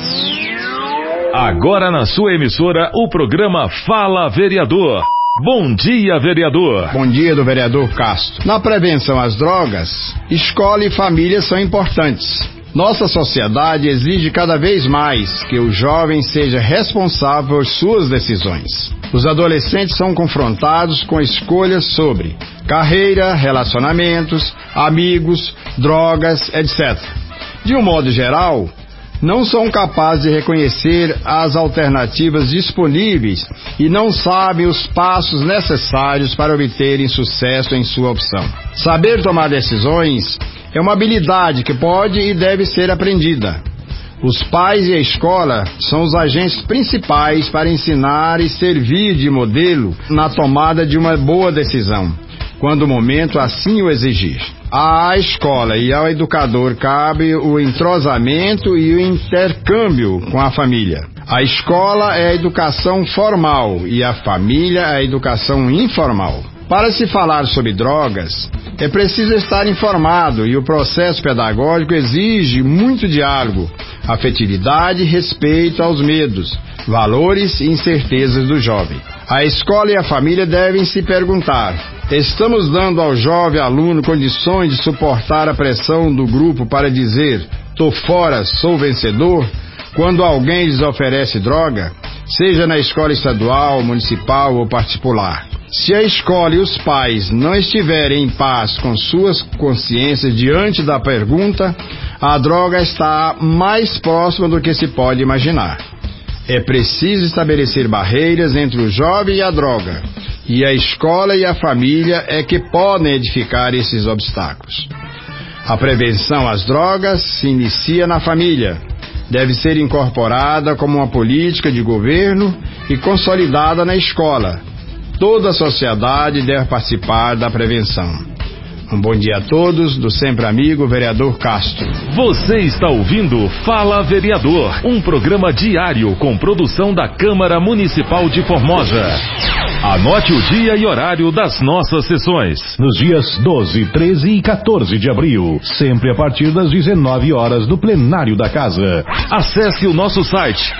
Agora na sua emissora, o programa Fala Vereador. Bom dia, vereador. Bom dia, do vereador Castro. Na prevenção às drogas, escola e família são importantes. Nossa sociedade exige cada vez mais que o jovem seja responsável por suas decisões. Os adolescentes são confrontados com escolhas sobre carreira, relacionamentos, amigos, drogas, etc. De um modo geral, não são capazes de reconhecer as alternativas disponíveis e não sabem os passos necessários para obterem sucesso em sua opção. Saber tomar decisões é uma habilidade que pode e deve ser aprendida. Os pais e a escola são os agentes principais para ensinar e servir de modelo na tomada de uma boa decisão, quando o momento assim o exigir. À escola e ao educador cabe o entrosamento e o intercâmbio com a família. A escola é a educação formal e a família é a educação informal. Para se falar sobre drogas, é preciso estar informado e o processo pedagógico exige muito diálogo, afetividade e respeito aos medos, valores e incertezas do jovem. A escola e a família devem se perguntar: estamos dando ao jovem aluno condições de suportar a pressão do grupo para dizer "tô fora, sou vencedor" quando alguém lhes oferece droga, seja na escola estadual, municipal ou particular? Se a escola e os pais não estiverem em paz com suas consciências diante da pergunta, a droga está mais próxima do que se pode imaginar. É preciso estabelecer barreiras entre o jovem e a droga, e a escola e a família é que podem edificar esses obstáculos. A prevenção às drogas se inicia na família. Deve ser incorporada como uma política de governo e consolidada na escola. Toda a sociedade deve participar da prevenção. Um bom dia a todos, do sempre amigo vereador Castro. Você está ouvindo Fala Vereador, um programa diário com produção da Câmara Municipal de Formosa. Anote o dia e horário das nossas sessões. Nos dias 12, 13 e 14 de abril, sempre a partir das 19 horas no plenário da casa. Acesse o nosso site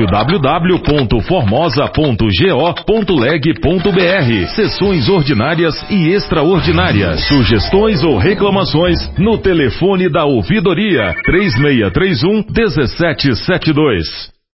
www.formosa.go.leg.br. Sessões ordinárias e extraordinárias. Sugestões ou reclamações no telefone da ouvidoria 3631-1772.